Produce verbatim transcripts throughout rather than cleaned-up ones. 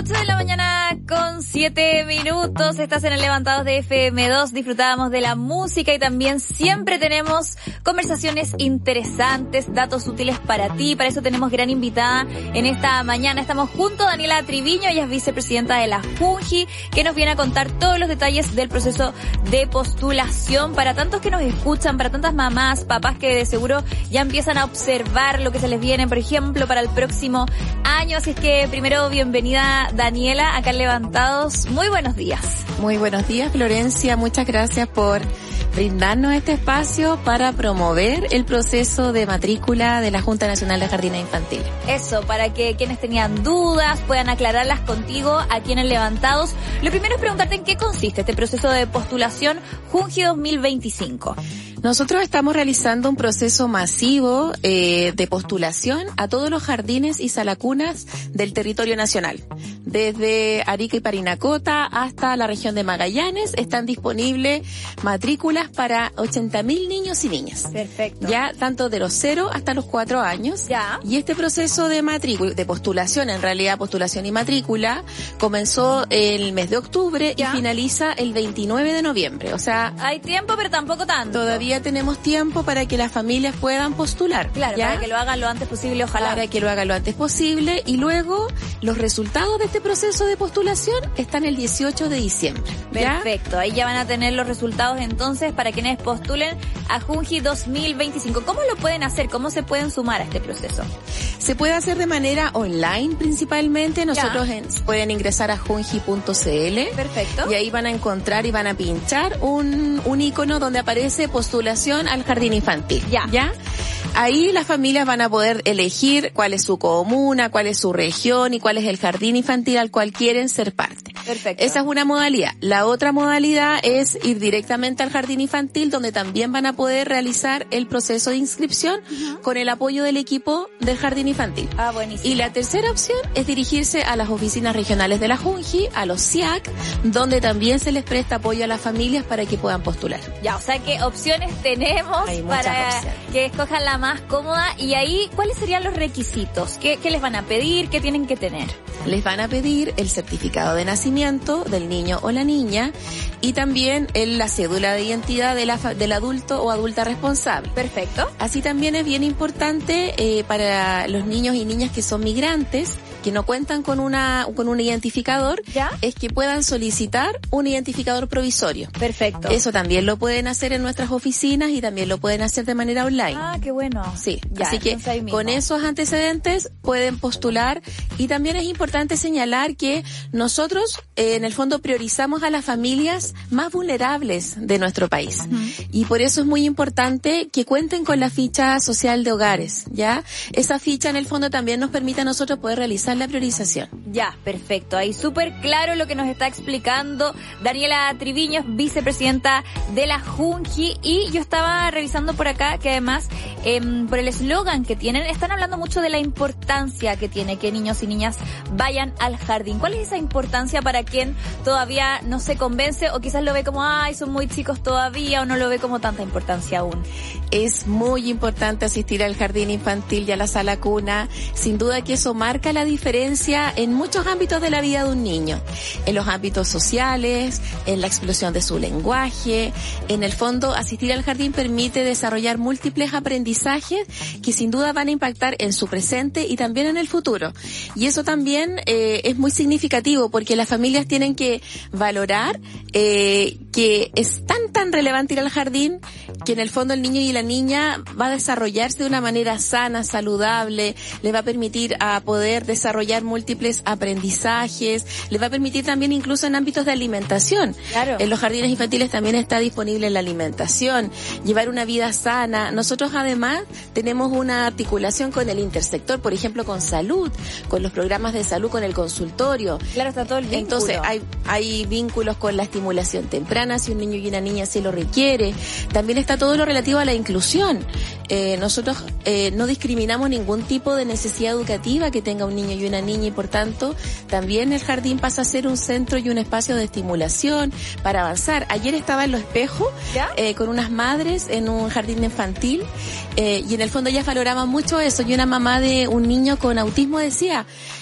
ocho de la mañana con siete minutos, estás en el Levantados de F M dos, disfrutábamos de la música y también siempre tenemos conversaciones interesantes, datos útiles para ti, para eso tenemos gran invitada en esta mañana. Estamos junto a Daniela Triviño, ella es vicepresidenta de la Junji, que nos viene a contar todos los detalles del proceso de postulación para tantos que nos escuchan, para tantas mamás, papás que de seguro ya empiezan a observar lo que se les viene, por ejemplo, para el próximo año. Así es que primero, bienvenida Daniela, acá en Levantados. Muy buenos días. Muy buenos días, Florencia. Muchas gracias por brindarnos este espacio para promover el proceso de matrícula de la Junta Nacional de Jardines Infantiles. Eso, para que quienes tenían dudas puedan aclararlas contigo aquí en el Levantados. Lo primero es preguntarte en qué consiste este proceso de postulación Junji dos mil veinticinco. Nosotros estamos realizando un proceso masivo eh, de postulación a todos los jardines y salacunas del territorio nacional. Desde Arica y Parinacota hasta la región de Magallanes están disponibles matrículas para ochenta mil niños y niñas. Perfecto. Ya tanto de los cero hasta los cuatro años. Ya. Y este proceso de matrícula, de postulación, en realidad postulación y matrícula, comenzó el mes de octubre ya. y finaliza el veintinueve de noviembre. O sea, hay tiempo, pero tampoco tanto. Todavía tenemos tiempo para que las familias puedan postular. Claro, ¿ya? para que lo hagan lo antes posible, ojalá. Para que lo hagan lo antes posible. Y luego, los resultados de este proceso de postulación están el dieciocho de diciembre. ¿ya? Perfecto, ahí ya van a tener los resultados entonces para quienes postulen a Junji dos mil veinticinco. ¿Cómo lo pueden hacer? ¿Cómo se pueden sumar a este proceso? Se puede hacer de manera online principalmente. Nosotros en, pueden ingresar a junji punto c l. Perfecto. Y ahí van a encontrar y van a pinchar un, un icono donde aparece postulación al jardín infantil. Ya. ¿Ya? Ahí las familias van a poder elegir cuál es su comuna, cuál es su región y cuál es el jardín infantil al cual quieren ser parte. Perfecto. Esa es una modalidad. La otra modalidad es ir directamente al jardín infantil, donde también van a poder realizar el proceso de inscripción uh-huh. con el apoyo del equipo del jardín infantil. Ah, buenísimo. Y la tercera opción es dirigirse a las oficinas regionales de la Junji, a los C I A C, donde también se les presta apoyo a las familias para que puedan postular. Ya, o sea que opciones tenemos para opciones. Que escojan la más cómoda. Y ahí, ¿cuáles serían los requisitos? ¿Qué, qué les van a pedir? ¿Qué tienen que tener? Les van a pedir el certificado de nacimiento del niño o la niña y también el, la cédula de identidad de la, del adulto o adulta responsable. Perfecto. Así también es bien importante eh, para los niños y niñas que son migrantes, que no cuentan con una con un identificador, ¿ya? Es que puedan solicitar un identificador provisorio. Perfecto. Eso también lo pueden hacer en nuestras oficinas y también lo pueden hacer de manera online. Ah, qué bueno. Sí, ya, así que con esos antecedentes pueden postular. Y también es importante señalar que nosotros eh, en el fondo priorizamos a las familias más vulnerables de nuestro país. Uh-huh. Y por eso es muy importante que cuenten con la ficha social de hogares, ¿ya? Esa ficha en el fondo también nos permite a nosotros poder realizar la priorización. Ya, perfecto. Ahí súper claro lo que nos está explicando Daniela Triviño, vicepresidenta de la Junji. Y yo estaba revisando por acá que además, eh, por el eslogan que tienen, están hablando mucho de la importancia que tiene que niños y niñas vayan al jardín. ¿Cuál es esa importancia para quien todavía no se convence o quizás lo ve como, ay, son muy chicos todavía, o no lo ve como tanta importancia aún? Es muy importante asistir al jardín infantil y a la sala cuna. Sin duda que eso marca la diferencia en muchos ámbitos de la vida de un niño. En los ámbitos sociales, en la explosión de su lenguaje. En el fondo, asistir al jardín permite desarrollar múltiples aprendizajes que sin duda van a impactar en su presente y también en el futuro. Y eso también eh, es muy significativo porque las familias tienen que valorar eh, que es tan tan relevante ir al jardín que en el fondo el niño y la niña va a desarrollarse de una manera sana, saludable, le va a permitir a poder desarrollar múltiples aprendizajes, le va a permitir también incluso en ámbitos de alimentación. Claro. En los jardines infantiles también está disponible la alimentación, llevar una vida sana. Nosotros además tenemos una articulación con el intersector, por ejemplo con salud, con los programas de salud, con el consultorio. Claro, está todo el vínculo. Entonces hay, hay vínculos con la estimulación temprana, si un niño y una niña sí lo requiere. También está todo lo relativo a la inclusión. Eh, nosotros eh, no discriminamos ningún tipo de necesidad educativa que tenga un niño y una niña y por tanto también el jardín pasa a ser un centro y un espacio de estimulación para avanzar. Ayer estaba en Los Espejos eh, con unas madres en un jardín infantil eh, y en el fondo ellas valoraban mucho eso y una mamá de un niño con autismo decía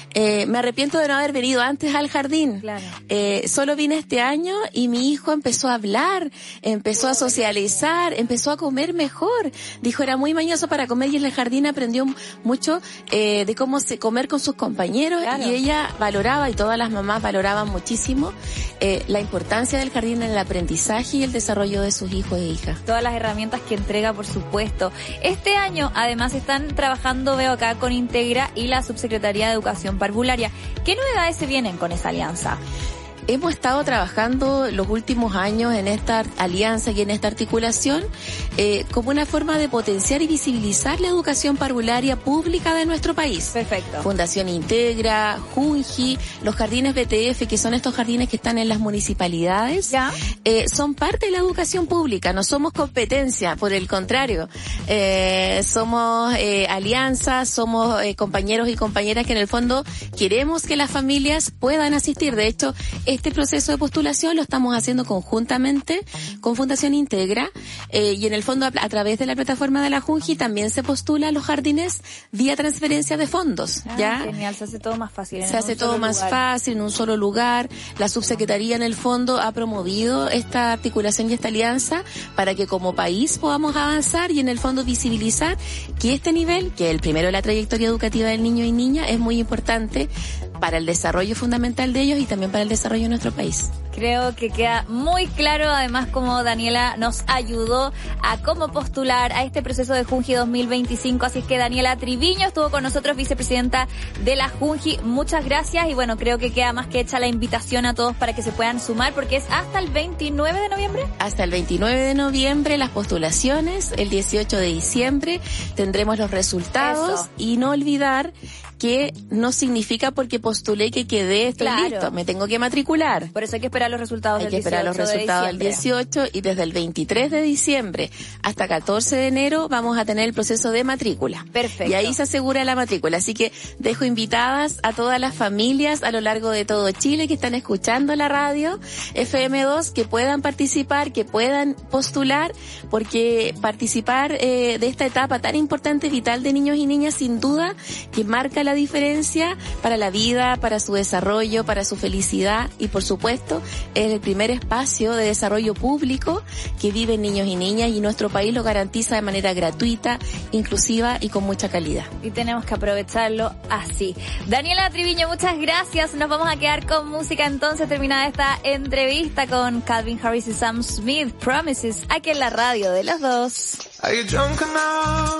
Eh, me arrepiento de no haber venido antes al jardín. Claro. Eh, solo vine este año y mi hijo empezó a hablar, empezó a socializar, empezó a comer mejor. Dijo, era muy mañoso para comer y en el jardín aprendió mucho eh, de cómo se comer con sus compañeros. Claro. Y ella valoraba, y todas las mamás valoraban muchísimo, eh, la importancia del jardín en el aprendizaje y el desarrollo de sus hijos e hijas. Todas las herramientas que entrega, por supuesto. Este año, además, están trabajando, veo acá, con Integra y la Subsecretaría de Educación Parvularia. ¿Qué novedades se vienen con esa alianza? Hemos estado trabajando los últimos años en esta alianza y en esta articulación eh, como una forma de potenciar y visibilizar la educación parvularia pública de nuestro país. Perfecto. Fundación Integra, Junji, los jardines B T F, que son estos jardines que están en las municipalidades, ¿ya? Eh, son parte de la educación pública, no somos competencia, por el contrario, eh, somos eh, alianzas, somos eh, compañeros y compañeras que en el fondo queremos que las familias puedan asistir. De hecho, este proceso de postulación lo estamos haciendo conjuntamente con Fundación Integra eh, y en el fondo a, a través de la plataforma de la Junji también se postula a los jardines vía transferencia de fondos. Ah, ¿ya? Genial, se hace todo más fácil. Se hace todo más fácil en un solo lugar. La subsecretaría en el fondo ha promovido esta articulación y esta alianza para que como país podamos avanzar y en el fondo visibilizar que este nivel, que el primero de la trayectoria educativa del niño y niña, es muy importante para el desarrollo fundamental de ellos y también para el desarrollo de nuestro país. Creo que queda muy claro, además, como Daniela nos ayudó a cómo postular a este proceso de Junji dos mil veinticinco. Así es que Daniela Triviño estuvo con nosotros, vicepresidenta de la Junji. Muchas gracias y bueno, creo que queda más que hecha la invitación a todos para que se puedan sumar, porque es hasta el veintinueve de noviembre. Hasta el veintinueve de noviembre las postulaciones, el dieciocho de diciembre tendremos los resultados. Eso. Y no olvidar que no significa porque postulé que quedé, estoy claro. listo, me tengo que matricular. Por eso hay que esperar los resultados hay del que esperar los resultados del dieciocho y desde el veintitrés de diciembre hasta catorce de enero vamos a tener el proceso de matrícula. Perfecto. Y ahí se asegura la matrícula, así que dejo invitadas a todas las familias a lo largo de todo Chile que están escuchando la radio F M dos, que puedan participar, que puedan postular, porque participar eh, de esta etapa tan importante, vital de niños y niñas, sin duda que marca la diferencia para la vida, para su desarrollo, para su felicidad y por supuesto es el primer espacio de desarrollo público que viven niños y niñas y nuestro país lo garantiza de manera gratuita, inclusiva y con mucha calidad. Y tenemos que aprovecharlo así. Daniela Triviño, muchas gracias. Nos vamos a quedar con música entonces, terminada esta entrevista con Calvin Harris y Sam Smith, Promises, aquí en la radio de los dos.